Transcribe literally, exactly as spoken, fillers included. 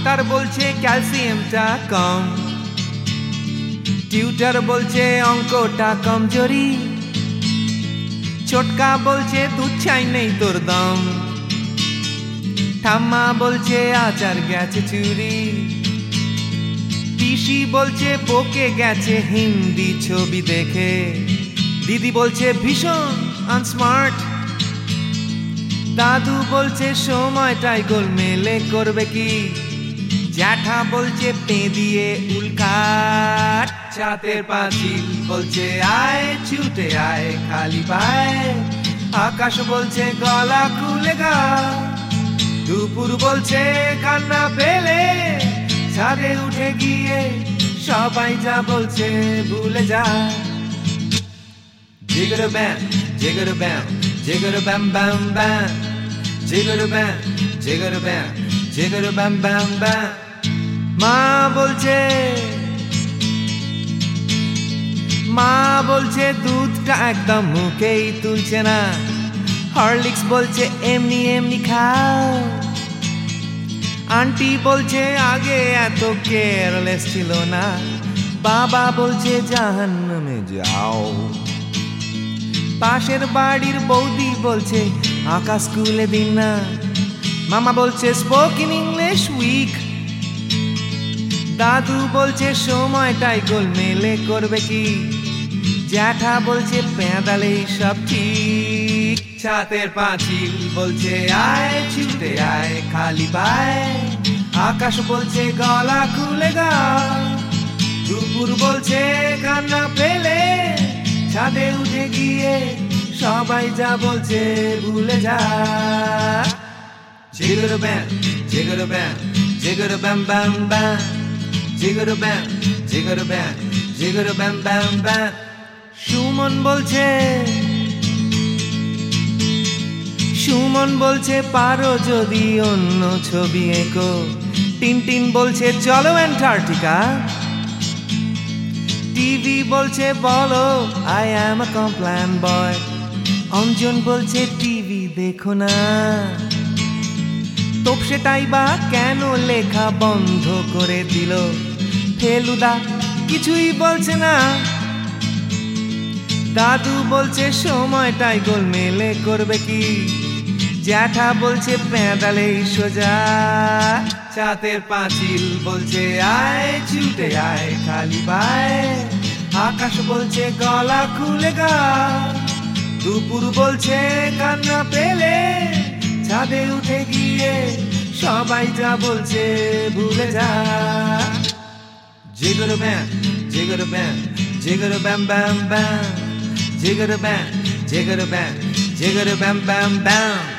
Doctor বলছে ক্যালসিয়ামটা কম, tutor বলছে অঙ্কটা কমজোরি, ছোটকা বলছে দুধ চাই নেই তোর দম, ঠাম্মা বলছে আচার গেছে চুরি, পিসি বলছে বকে গেছে হিন্দি ছবি দেখে, দিদি বলছে ভীষণ আনস্মার্ট, দাদু বলছে সময়টাই গোলমেলে করবে কি, জ্যাঠা বলছে পে দিয়ে উল্কাট, চাতের পাঁচিল বলছে আয় ছুটে আয় খালি পায়, আকাশ বলছে গলা খুলে গা, দুপুর বলছে কান্না পেলে ছাদে উঠে গিয়ে সবাই যা বলছে ভুলে যা। জিগর ব্যাম জিগর ব্যাম জিগর ব্যাম ব্যাম ব্যাম, জিগর ব্যাম জিগর ব্যাম জিগর ব্যাম ব্যাম ব্যাম। মা বলছে মা বলছে দুধটা একদম মুখেই তুলছে না, হরলিক্স বলছে এমনি এমনি খাও, আন্টি বলছে আগে এত কেয়ারলেস ছিল না, বাবা বলছে জাহান্নামে যাও, পাশের বাড়ির বৌদি বলছে আকাশ স্কুলে দিন না, মামা বলছে স্পোকেন ইংলিশ উইক, দাদু বলছে সময়টাই গোলমেলে করবে কি, জ্যাঠা বলছে পেঁদালে সব ঠিক, ছাতের পাঁচিল বলছে আয় ছুটে আয় খালি পায়, আকাশ বলছে গলা খুলে গা, দুপুর বলছে কান্না পেলে ছাদে উঠে গিয়ে সবাই যা বলছে ভুলে যা। জিগর ব্যাম জিগর ব্যাম জিগর ব্যাম ব্যাম ব্যাম, জিগর ব্যাম জিগর ব্যাম জিগর ব্যাম ব্যাম ব্যাম। সুমন বলছে সুমন বলছে পারো যদি অন্য ছবি এঁকো, টিনটিন বলছে চলো অ্যান্টার্কটিকা, টিভি বলছে বলো I am a Complan boy, Anjan বলছে টিভি দেখো না, তোপসেটাই বা কেন লেখা বন্ধ করে দিল, ফেলুদা কিছুই বলছে না, দাদু বলছে সময়টাই গোলমেলে করবে কি, জ্যাঠা বলছে পেঁদালেই সোজা, ছাতের পাঁচিল বলছে আয় ছুটে আয় খালি পায়, আকাশ বলছে গলা খুলে গা, দুপুর বলছে কান্না পেলে ছাদে উঠে গিয়ে সবাই যা বলছে ভুলে যা। জিগর ব্যাম জিগর ব্যাম জিগর ব্যাম ব্যাম ব্যাম, জিগর ব্যাম জিগর ব্যাম জিগর ব্যাম ব্যাম ব্যাম।